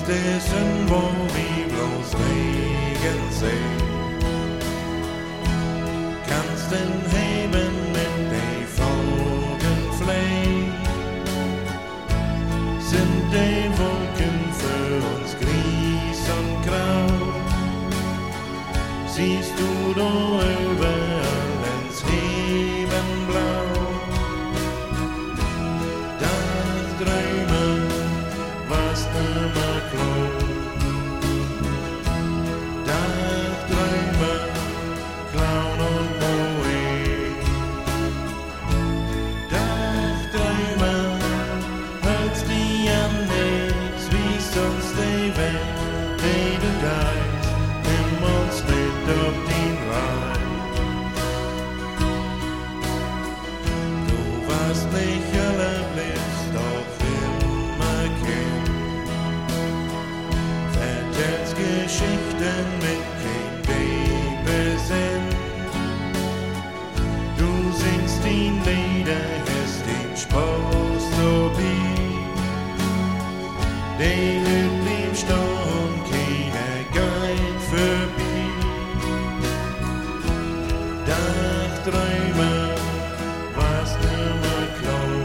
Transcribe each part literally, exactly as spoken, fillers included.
Tussen, wo wir bloß Regen sehen, kannst den Heben mit den Vogelflehen, sind die Wolken für uns gries und grau, siehst du da überall ins Heben blau, Dagträume, was immer klar. Dagträume, Clown und Poet. Dagträume, hältst die an nix, wie sonst die Welt, die du geist, nimm uns mit auf den Rhein. Du warst nicht allerblickst, doch immer Kind. Vertellst Geschichten mit kein Babysinn. Du singst die Lieder, hast den Spaß so wie. Die Hüt blieb stehen, keiner geht vorbei. Dagträume, was nimmer klar.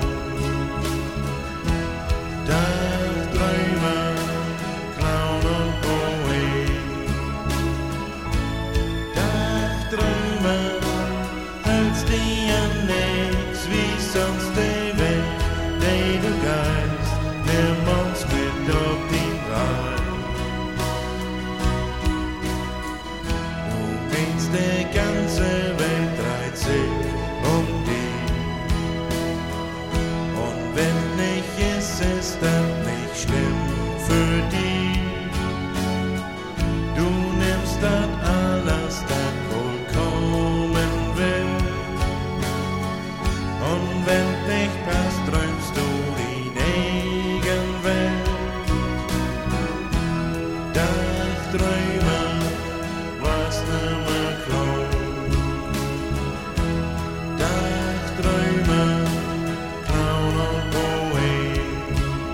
Dagträume, Clown und Poet. Dagträume, hältst die an nix, wie sonst die Welt, die du geist, nimm uns mit auf den Rhein. Du meinst, die ganze Welt dreht sich um dich. Und wenn nicht ist, ist das nicht schlimm für dich. Du nimmst das alles, das wohl kommen will. Und wenn dich passt, träumst du die eigen Welt. Dagträume, was nimmer klar. Dagträume, Clown und Poet.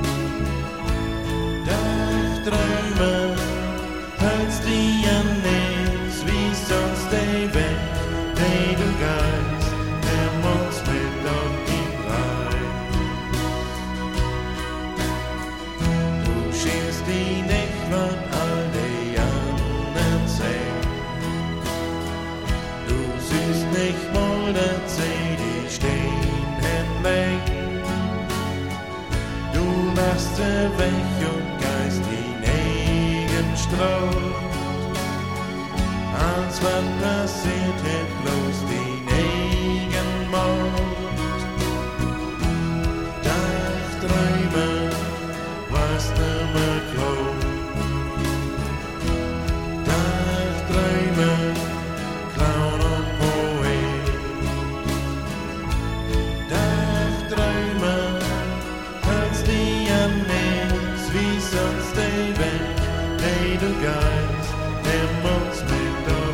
Dagträume, hältst die an nix, wie sonst die Welt, die du geist, nimm uns mit auf den Rhein. Du schiebst die nicht, was all die anderen sehen. Du siehst nicht mal, dass sie die stehen hinlegen. Du lachst sie weg und geist den eigen Strauch. Als was passiert, hat bloß den eigen Mord. Dagträume, was nimmer klar. Dagträume, Clown und Poet. Dagträume, hältst die an nix, wie sonst die Welt, die du geist, nimm uns mit auf